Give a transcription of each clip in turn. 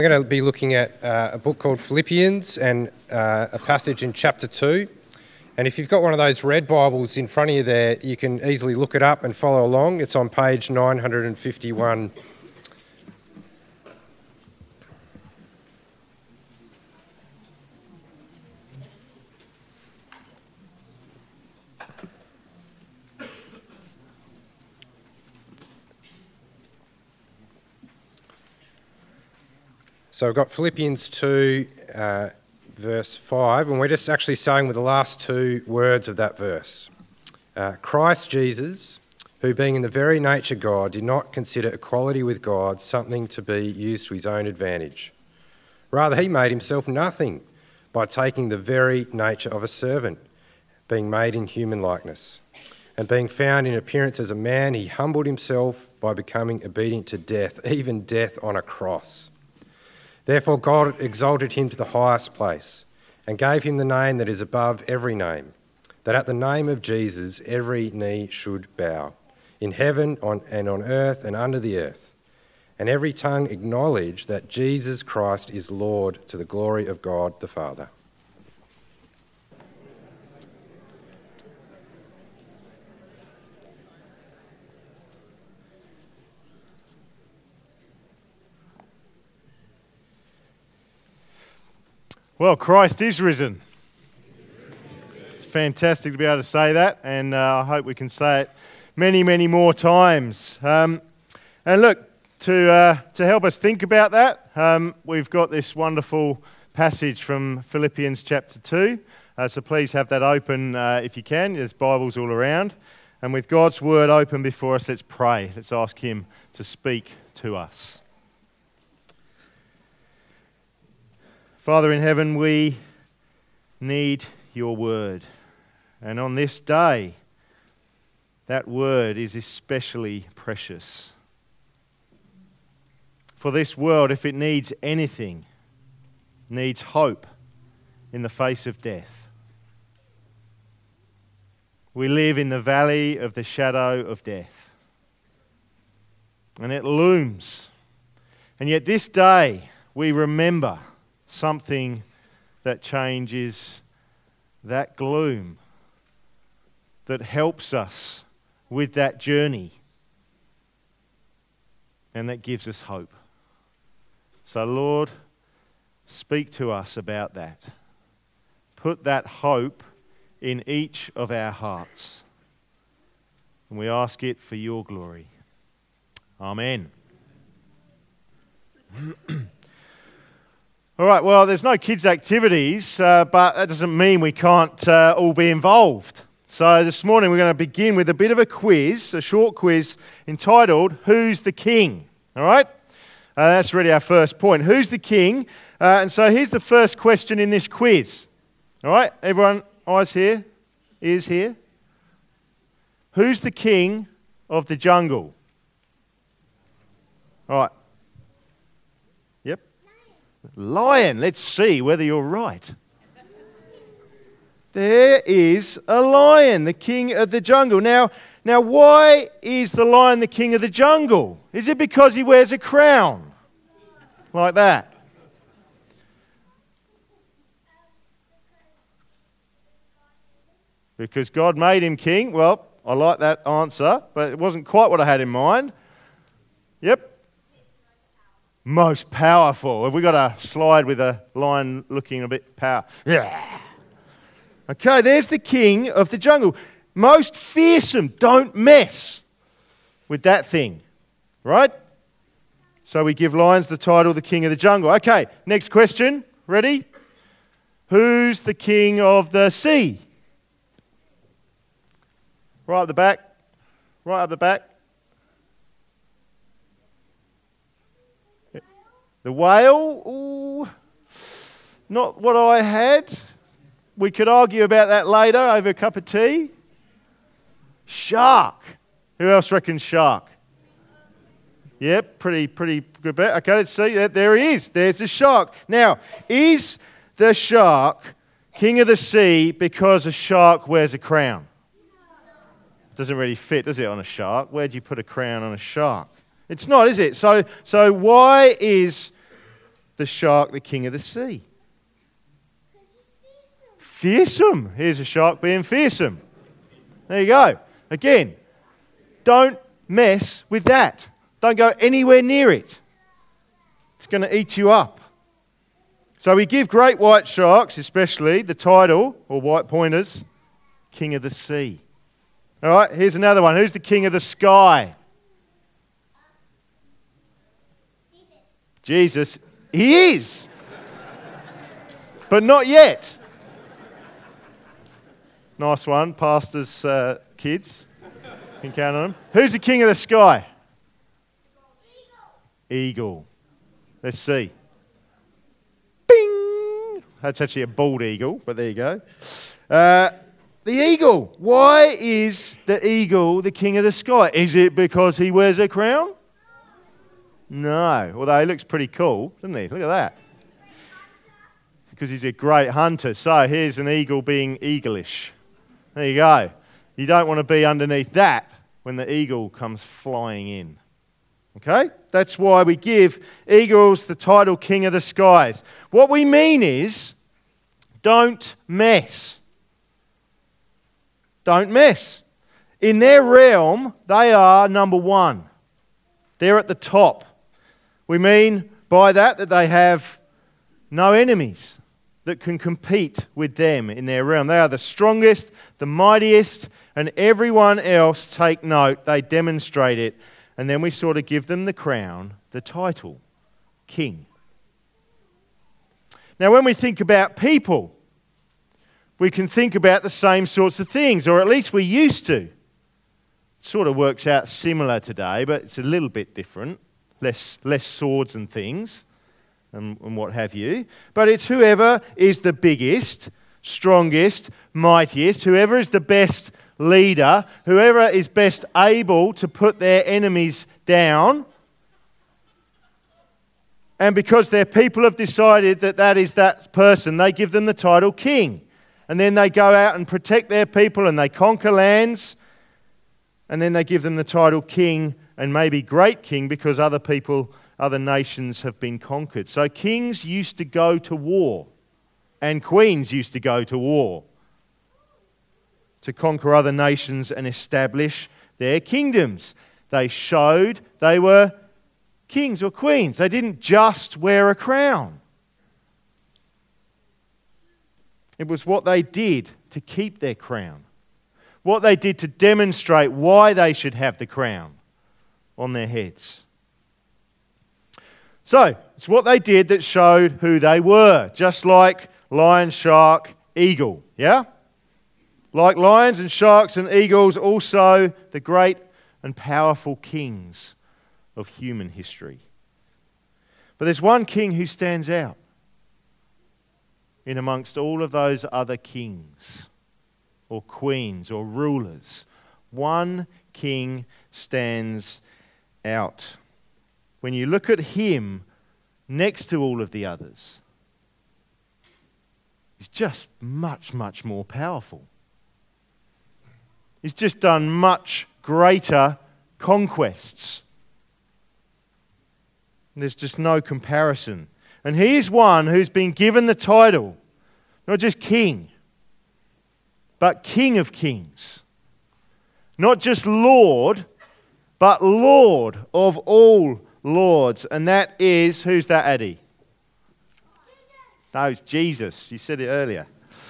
We're going to be looking at a book called Philippians and a passage in chapter 2. And if you've got one of those red Bibles in front of you there, you can easily look it up and follow along. It's on page 951. So we've got Philippians 2, verse 5, and we're just actually starting with the last two words of that verse. Christ Jesus, who being in the very nature God, did not consider equality with God something to be used to his own advantage. Rather, he made himself nothing by taking the very nature of a servant, being made in human likeness. And being found in appearance as a man, he humbled himself by becoming obedient to death, even death on a cross. Therefore God exalted him to the highest place and gave him the name that is above every name, that at the name of Jesus every knee should bow, in heaven and on earth and under the earth, and every tongue acknowledge that Jesus Christ is Lord, to the glory of God the Father. Well, Christ is risen. It's fantastic to be able to say that, and I hope we can say it many, many more times. And look, to help us think about that, we've got this wonderful passage from Philippians chapter 2. So please have that open if you can. There's Bibles all around. And with God's word open before us, let's pray. Let's ask him to speak to us. Father in heaven, we need your word. And on this day, that word is especially precious. For this world, if it needs anything, needs hope in the face of death. We live in the valley of the shadow of death. And it looms. And yet this day, we remember something that changes that gloom, that helps us with that journey, and that gives us hope. So Lord, speak to us about that. Put that hope in each of our hearts. And we ask it for your glory. Amen. All right, well, there's no kids' activities, but that doesn't mean we can't all be involved. So this morning we're going to begin with a bit of a quiz, a short quiz entitled, Who's the King? All right? That's really our first point. Who's the king? And so here's the first question in this quiz. All right? Everyone, eyes here, ears here. Who's the king of the jungle? All right. Lion. Let's see whether you're right. There is a lion, the king of the jungle. Now, why is the lion the king of the jungle? Is it because he wears a crown? Like that? Because God made him king? Well, I like that answer, but it wasn't quite what I had in mind. Yep. Most powerful. Have we got a slide with a lion looking a bit powerful? Yeah. Okay, there's the king of the jungle. Most fearsome. Don't mess with that thing. Right? So we give lions the title, the king of the jungle. Okay, next question. Ready? Who's the king of the sea? Right at the back. Right up the back. The whale, ooh, not what I had. We could argue about that later over a cup of tea. Shark. Who else reckons shark? Yep, pretty good bet. Okay, let's see. There he is. There's the shark. Now, is the shark king of the sea because a shark wears a crown? Doesn't really fit, does it, on a shark? Where do you put a crown on a shark? It's not, is it? So why is the shark the king of the sea? Fearsome. Here's a shark being fearsome. There you go. Again, don't mess with that. Don't go anywhere near it. It's going to eat you up. So we give great white sharks, especially, the title, or white pointers, King of the Sea. All right, here's another one. Who's the king of the sky? Jesus. He is. But not yet. Nice one, pastors' kids. You can count on them. Who's the king of the sky? Eagle. Let's see. Bing! That's actually a bald eagle, but there you go. The eagle. Why is the eagle the king of the sky? Is it because he wears a crown? No. Although he looks pretty cool, doesn't he? Look at that. Because he's a great hunter. So here's an eagle being eaglish. There you go. You don't want to be underneath that when the eagle comes flying in. Okay? That's why we give eagles the title King of the Skies. What we mean is, don't mess. Don't mess. In their realm, they are number one. They're at the top. We mean by that they have no enemies that can compete with them in their realm. They are the strongest, the mightiest, and everyone else, take note, they demonstrate it. And then we sort of give them the crown, the title, king. Now, when we think about people, we can think about the same sorts of things, or at least we used to. It sort of works out similar today, but it's a little bit different. Less swords and things and what have you. But it's whoever is the biggest, strongest, mightiest, whoever is the best leader, whoever is best able to put their enemies down. And because their people have decided that that is that person, they give them the title king. And then they go out and protect their people and they conquer lands. And then they give them the title king and maybe great king because other people, other nations have been conquered. So kings used to go to war and queens used to go to war to conquer other nations and establish their kingdoms. They showed they were kings or queens. They didn't just wear a crown. It was what they did to keep their crown. What they did to demonstrate why they should have the crown on their heads. So, it's what they did that showed who they were. Just like lion, shark, eagle. Yeah? Like lions and sharks and eagles, also the great and powerful kings of human history. But there's one king who stands out in amongst all of those other kings or queens or rulers. One king stands out. When you look at him next to all of the others, he's just much, much more powerful. He's just done much greater conquests. There's just no comparison. And he is one who's been given the title, not just king, but King of Kings. Not just Lord, but Lord of all lords. And that is, who's that, Addie? No, it's Jesus. You said it earlier.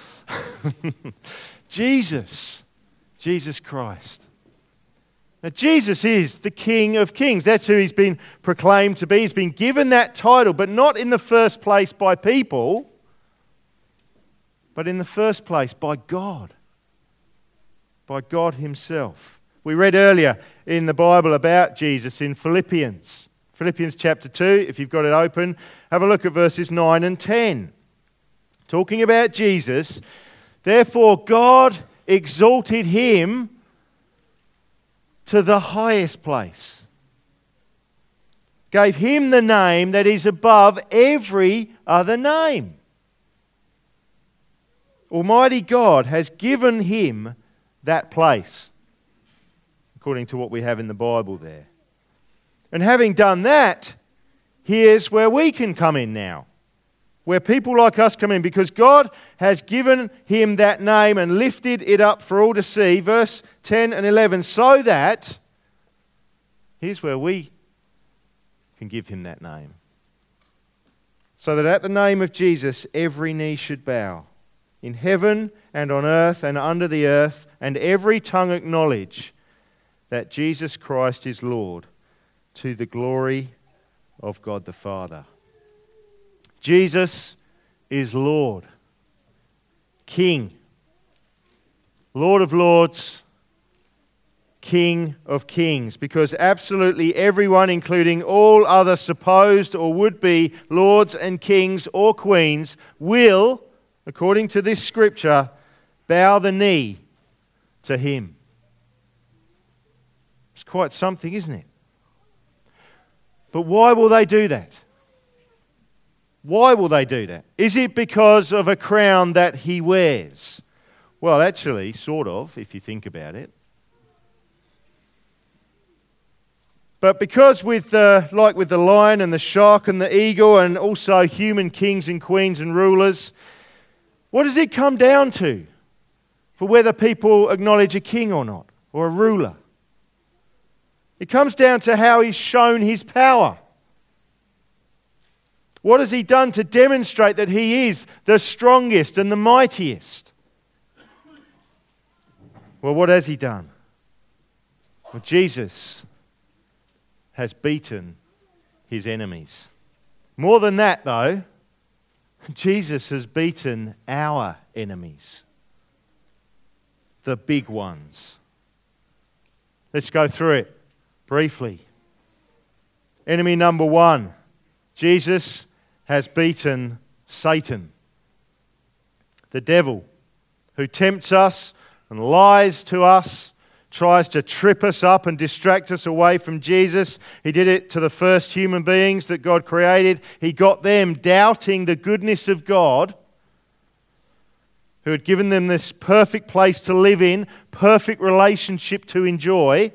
Jesus Christ. Now, Jesus is the King of Kings. That's who he's been proclaimed to be. He's been given that title, but not in the first place by people, but in the first place by God. By God himself. We read earlier in the Bible about Jesus in Philippians. Philippians chapter 2, if you've got it open, have a look at verses 9 and 10. Talking about Jesus, therefore God exalted him to the highest place. Gave him the name that is above every other name. Almighty God has given him that place, according to what we have in the Bible there. And having done that, here's where we can come in now. Where people like us come in, because God has given him that name and lifted it up for all to see, verse 10 and 11, so that, here's where we can give him that name. So that at the name of Jesus, every knee should bow, in heaven and on earth and under the earth, and every tongue acknowledge that Jesus Christ is Lord, to the glory of God the Father. Jesus is Lord, King, Lord of Lords, King of Kings, because absolutely everyone, including all other supposed or would-be lords and kings or queens, will, according to this scripture, bow the knee to him. It's quite something, isn't it? But why will they do that? Why will they do that? Is it because of a crown that he wears? Well, actually, sort of, if you think about it. But because like with the lion and the shark and the eagle and also human kings and queens and rulers, what does it come down to for whether people acknowledge a king or not, or a ruler? It comes down to how he's shown his power. What has he done to demonstrate that he is the strongest and the mightiest? Well, what has he done? Well, Jesus has beaten his enemies. More than that, though, Jesus has beaten our enemies, the big ones. Let's go through it briefly. Enemy number one, Jesus has beaten Satan, the devil, who tempts us and lies to us, tries to trip us up and distract us away from Jesus. He did it to the first human beings that God created. He got them doubting the goodness of God, who had given them this perfect place to live in, perfect relationship to enjoy.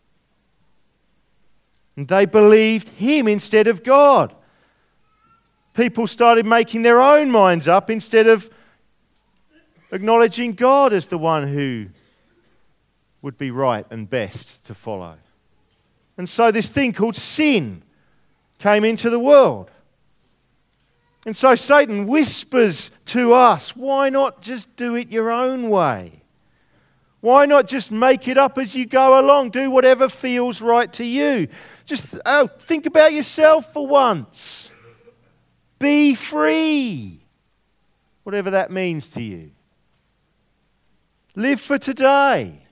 And they believed him instead of God. People started making their own minds up instead of acknowledging God as the one who would be right and best to follow. And so this thing called sin came into the world. And so Satan whispers to us, why not just do it your own way? Why not just make it up as you go along? Do whatever feels right to you. Just think about yourself for once. Be free, whatever that means to you. Live for today.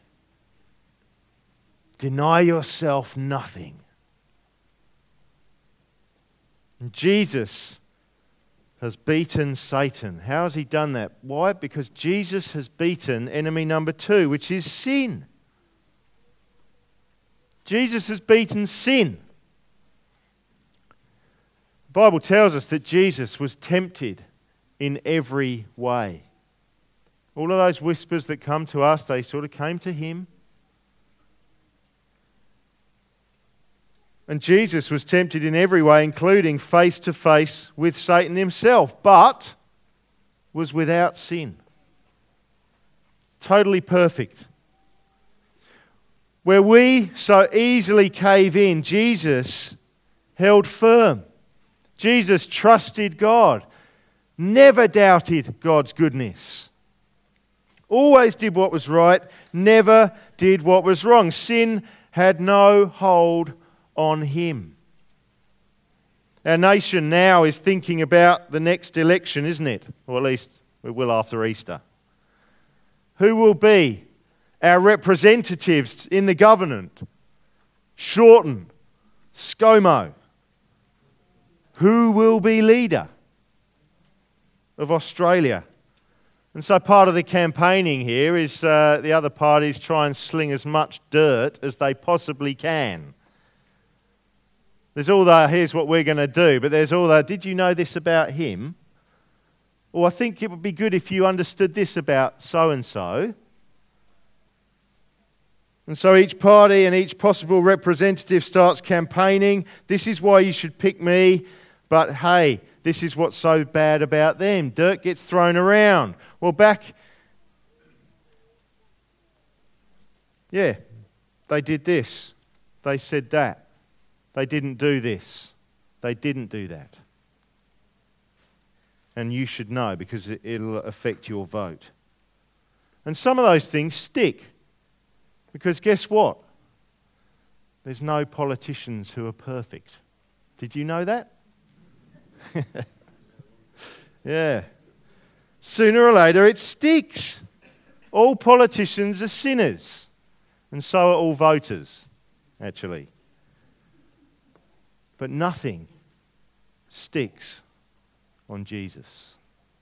Deny yourself nothing. And Jesus has beaten Satan. How has he done that? Why? Because Jesus has beaten enemy number two, which is sin. Jesus has beaten sin. The Bible tells us that Jesus was tempted in every way. All of those whispers that come to us, they sort of came to him. And Jesus was tempted in every way, including face to face with Satan himself, but was without sin. Totally perfect. Where we so easily cave in, Jesus held firm. Jesus trusted God, never doubted God's goodness. Always did what was right, never did what was wrong. Sin had no hold on him. Our nation now is thinking about the next election, isn't it? Or at least we will after Easter. Who will be our representatives in the government? Shorten, ScoMo. Who will be leader of Australia? And so part of the campaigning here is the other parties try and sling as much dirt as they possibly can. There's all the, here's what we're going to do, but there's all the, did you know this about him? Or I think it would be good if you understood this about so-and-so. And so each party and each possible representative starts campaigning. This is why you should pick me. But hey, this is what's so bad about them. Dirt gets thrown around. Well, they did this. They said that. They didn't do this. They didn't do that. And you should know because it'll affect your vote. And some of those things stick. Because guess what? There's no politicians who are perfect. Did you know that? Yeah. Sooner or later it sticks. All politicians are sinners. And so are all voters, actually. But nothing sticks on Jesus.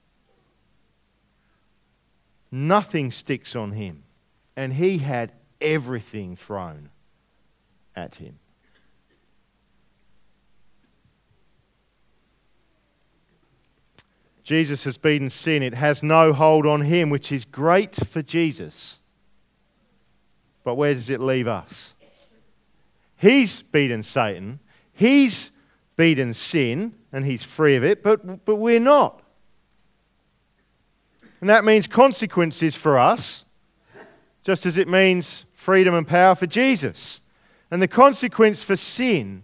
Nothing sticks on him. And he had everything thrown at him. Jesus has beaten sin. It has no hold on him, which is great for Jesus. But where does it leave us? He's beaten Satan. He's beaten sin, and he's free of it, but we're not. And that means consequences for us, just as it means freedom and power for Jesus. And the consequence for sin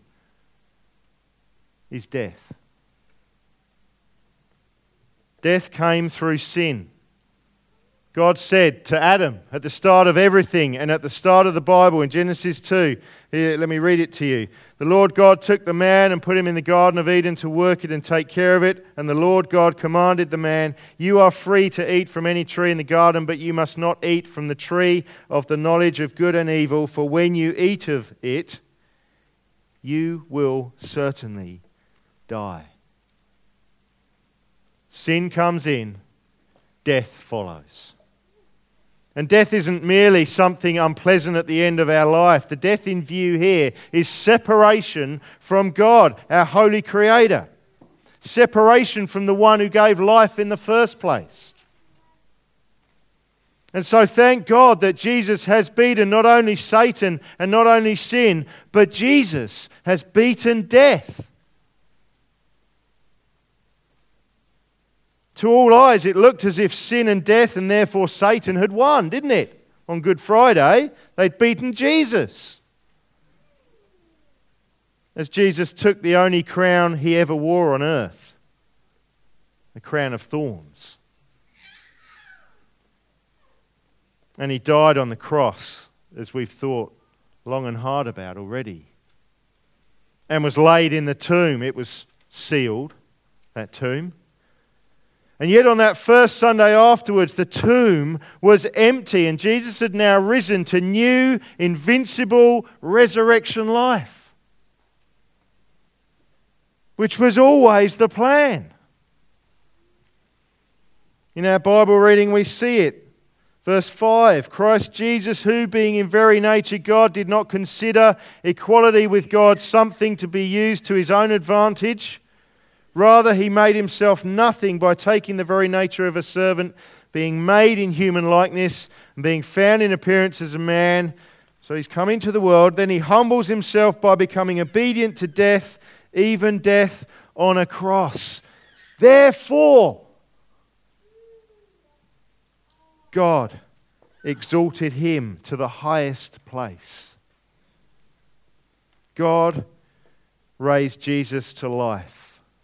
is death. Death came through sin. God said to Adam at the start of everything and at the start of the Bible in Genesis 2, here, let me read it to you. The Lord God took the man and put him in the Garden of Eden to work it and take care of it. And the Lord God commanded the man, you are free to eat from any tree in the garden, but you must not eat from the tree of the knowledge of good and evil, for when you eat of it, you will certainly die. Sin comes in, death follows. And death isn't merely something unpleasant at the end of our life. The death in view here is separation from God, our holy Creator. Separation from the one who gave life in the first place. And so thank God that Jesus has beaten not only Satan and not only sin, but Jesus has beaten death. To all eyes, it looked as if sin and death and therefore Satan had won, didn't it? On Good Friday, they'd beaten Jesus. As Jesus took the only crown he ever wore on earth, the crown of thorns. And he died on the cross, as we've thought long and hard about already. And was laid in the tomb. It was sealed, that tomb. And yet on that first Sunday afterwards, the tomb was empty and Jesus had now risen to new, invincible resurrection life, which was always the plan. In our Bible reading, we see it. Verse 5, Christ Jesus, who being in very nature God, did not consider equality with God something to be used to his own advantage. Rather, he made himself nothing by taking the very nature of a servant, being made in human likeness, and being found in appearance as a man. So he's come into the world. Then he humbles himself by becoming obedient to death, even death on a cross. Therefore, God exalted him to the highest place. God raised Jesus to life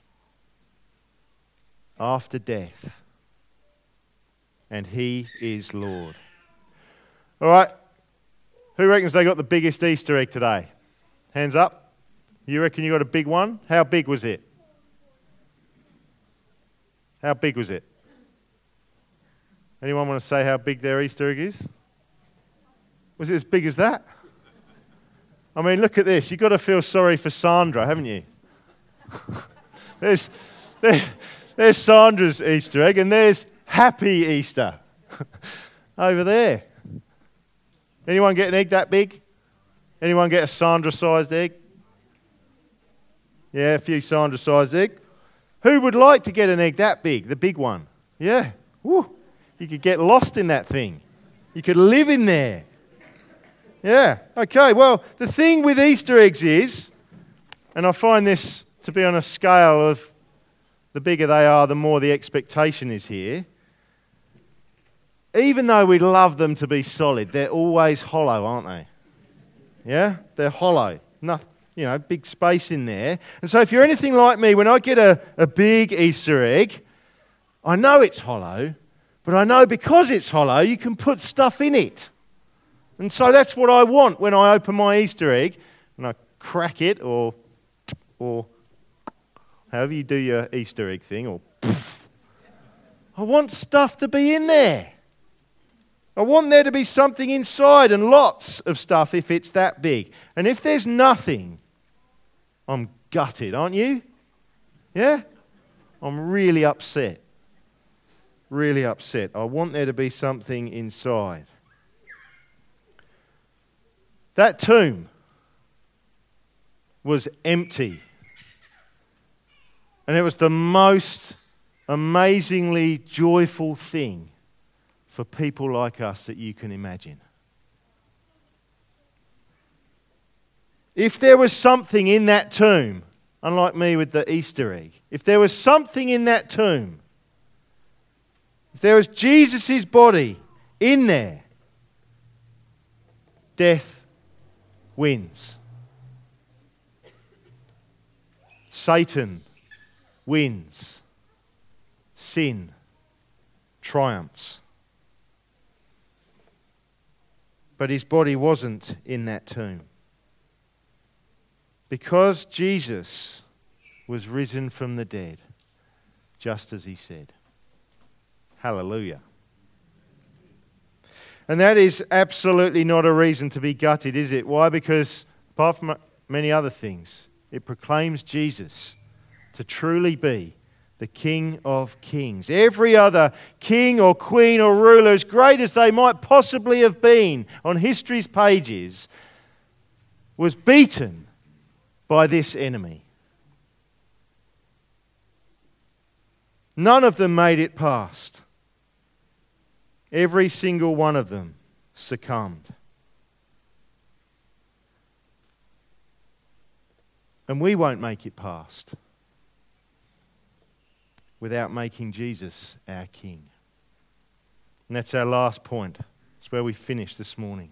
after death, and he is Lord. All right, who reckons they got the biggest Easter egg today? Hands up. You reckon you got a big one? How big was it? How big was it? Anyone want to say how big their Easter egg is? Was it as big as that? I mean, look at this. You've got to feel sorry for Sandra, haven't you? There's Sandra's Easter egg, and there's Happy Easter over there. Anyone get an egg that big? Anyone get a Sandra-sized egg? Yeah, a few Sandra-sized egg. Who would like to get an egg that big, the big one? Yeah. Woo. You could get lost in that thing. You could live in there. Yeah, okay. Well, the thing with Easter eggs is, and I find this to be on a scale of the bigger they are, the more the expectation is here. Even though we love them to be solid, they're always hollow, aren't they? Yeah? They're hollow. Nothing, big space in there. And so if you're anything like me, when I get a big Easter egg, I know it's hollow, but I know because it's hollow, you can put stuff in it. And so that's what I want when I open my Easter egg and I crack it or however you do your Easter egg thing, or I want stuff to be in there. I want there to be something inside and lots of stuff if it's that big. And if there's nothing, I'm gutted, aren't you? Yeah? I'm really upset. Really upset. I want there to be something inside. That tomb was empty. And it was the most amazingly joyful thing for people like us that you can imagine. If there was something in that tomb, unlike me with the Easter egg, if there was something in that tomb, if there was Jesus' body in there, death wins. Satan wins. Sin triumphs. But his body wasn't in that tomb. Because Jesus was risen from the dead, just as he said. Hallelujah. And that is absolutely not a reason to be gutted, is it? Why? Because apart from many other things, it proclaims Jesus to truly be the King of Kings. Every other king or queen or ruler, as great as they might possibly have been on history's pages, was beaten by this enemy. None of them made it past. Every single one of them succumbed. And we won't make it past without making Jesus our King. And that's our last point. It's where we finish this morning.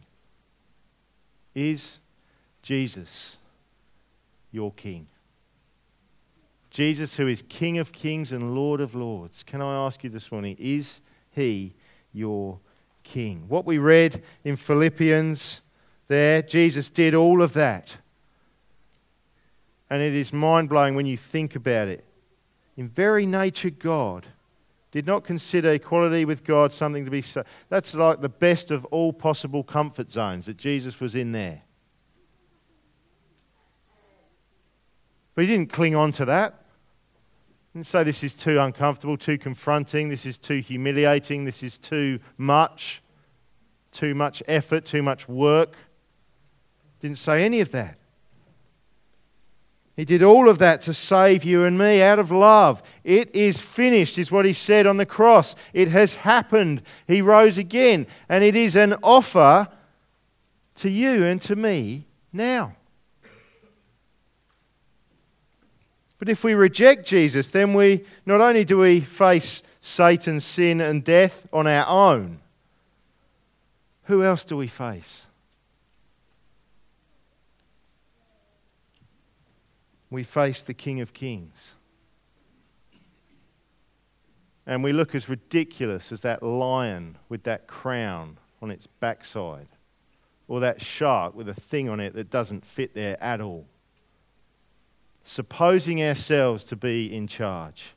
Is Jesus your King? Jesus, who is King of Kings and Lord of Lords. Can I ask you this morning, is he your King? What we read in Philippians there, Jesus did all of that. And it is mind-blowing when you think about it. In very nature, God did not consider equality with God something to be... That's like the best of all possible comfort zones, that Jesus was in there. But he didn't cling on to that. He didn't say this is too uncomfortable, too confronting, this is too humiliating, this is too much effort, too much work. Didn't say any of that. He did all of that to save you and me out of love. It is finished, is what he said on the cross. It has happened. He rose again. And it is an offer to you and to me now. But if we reject Jesus, then we not only do we face Satan, sin and death on our own, who else do we face? We face the King of Kings. And we look as ridiculous as that lion with that crown on its backside, or that shark with a thing on it that doesn't fit there at all. Supposing ourselves to be in charge.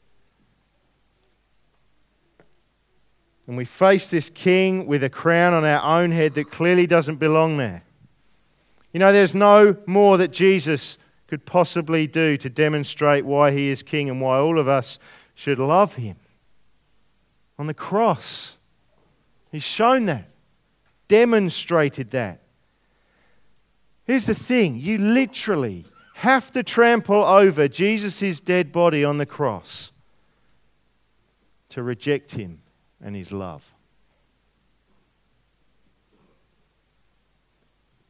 And we face this king with a crown on our own head that clearly doesn't belong there. You know, there's no more that Jesus could possibly do to demonstrate why he is king and why all of us should love him. On the cross, he's shown that, demonstrated that. Here's the thing, you literally have to trample over Jesus' dead body on the cross to reject him and his love.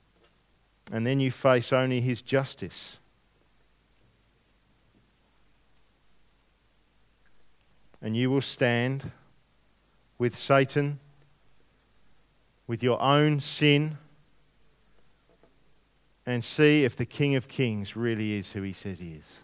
and then you face only his justice. And you will stand with Satan, with your own sin, and see if the King of Kings really is who he says he is.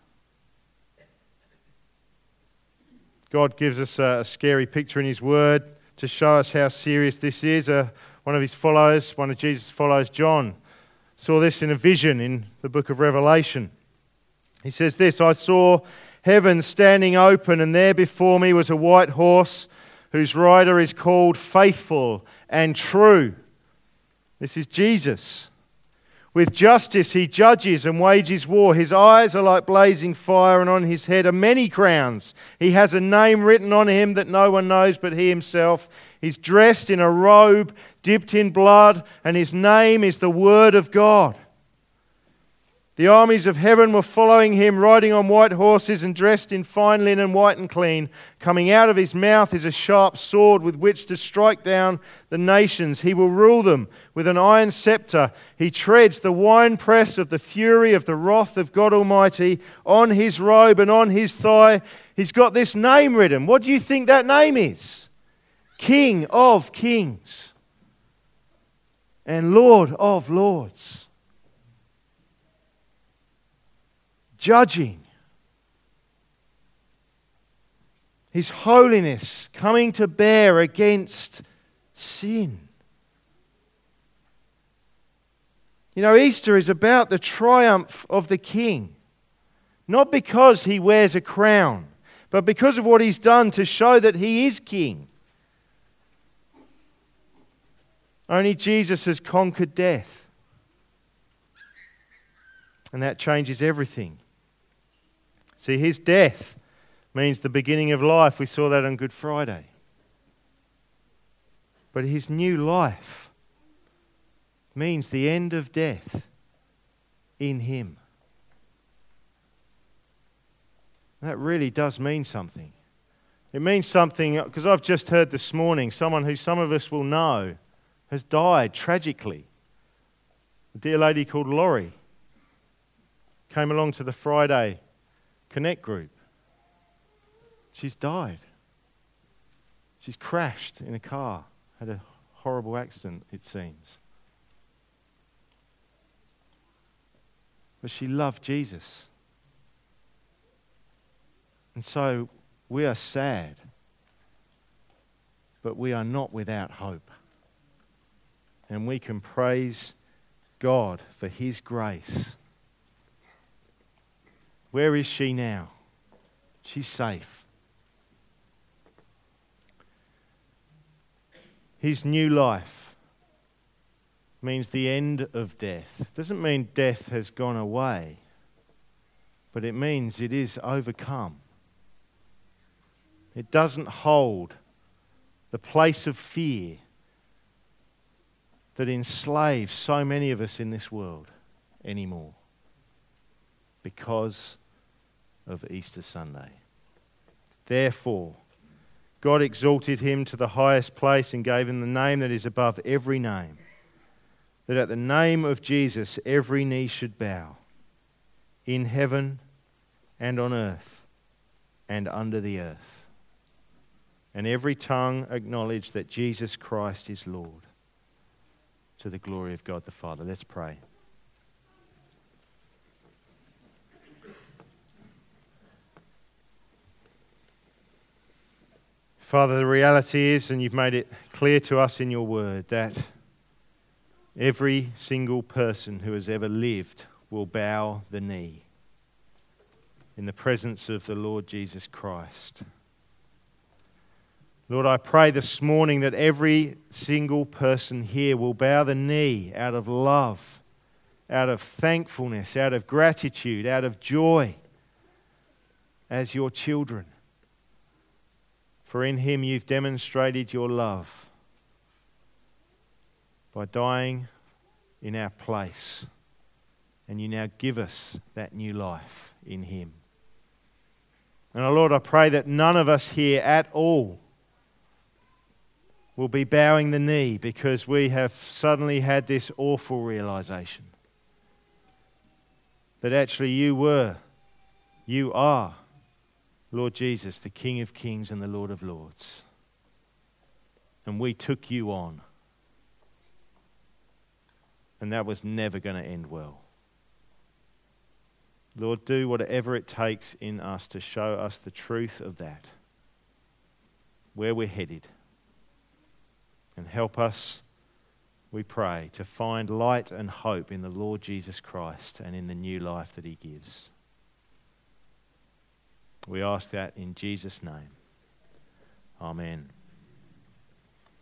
God gives us a scary picture in his word to show us how serious this is. One of Jesus' followers, John, saw this in a vision in the book of Revelation. He says this, "I saw heaven standing open, and there before me was a white horse whose rider is called Faithful and True." This is Jesus. "With justice he judges and wages war. His eyes are like blazing fire, and on his head are many crowns. He has a name written on him that no one knows but he himself. He's dressed in a robe dipped in blood, and his name is the Word of God. The armies of heaven were following him, riding on white horses and dressed in fine linen, white and clean. Coming out of his mouth is a sharp sword with which to strike down the nations. He will rule them with an iron scepter. He treads the winepress of the fury of the wrath of God Almighty. On his robe and on his thigh, he's got this name written." What do you think that name is? King of Kings and Lord of Lords. Judging. His holiness coming to bear against sin. You know, Easter is about the triumph of the King. Not because he wears a crown, but because of what he's done to show that he is King. Only Jesus has conquered death. And that changes everything. See, his death means the beginning of life. We saw that on Good Friday. But his new life means the end of death in him. That really does mean something. It means something because I've just heard this morning someone who some of us will know has died tragically. A dear lady called Laurie came along to the Friday Connect group. She's died. She's crashed in a car, had a horrible accident, it seems. But she loved Jesus. And so we are sad, but we are not without hope. And we can praise God for his grace. Where is she now? She's safe. His new life means the end of death. It doesn't mean death has gone away, but it means it is overcome. It doesn't hold the place of fear that enslaves so many of us in this world anymore because of Easter Sunday. Therefore, God exalted him to the highest place and gave him the name that is above every name, that at the name of Jesus every knee should bow, in heaven and on earth and under the earth, and every tongue acknowledge that Jesus Christ is Lord, to the glory of God the Father. Let's pray. Father, the reality is, and you've made it clear to us in your word, that every single person who has ever lived will bow the knee in the presence of the Lord Jesus Christ. Lord, I pray this morning that every single person here will bow the knee out of love, out of thankfulness, out of gratitude, out of joy as your children. For in him you've demonstrated your love by dying in our place. And you now give us that new life in him. And Lord, I pray that none of us here at all will be bowing the knee because we have suddenly had this awful realization that actually you are, Lord Jesus, the King of Kings and the Lord of Lords. And we took you on. And that was never going to end well. Lord, do whatever it takes in us to show us the truth of that, where we're headed. And help us, we pray, to find light and hope in the Lord Jesus Christ and in the new life that he gives. We ask that in Jesus' name. Amen.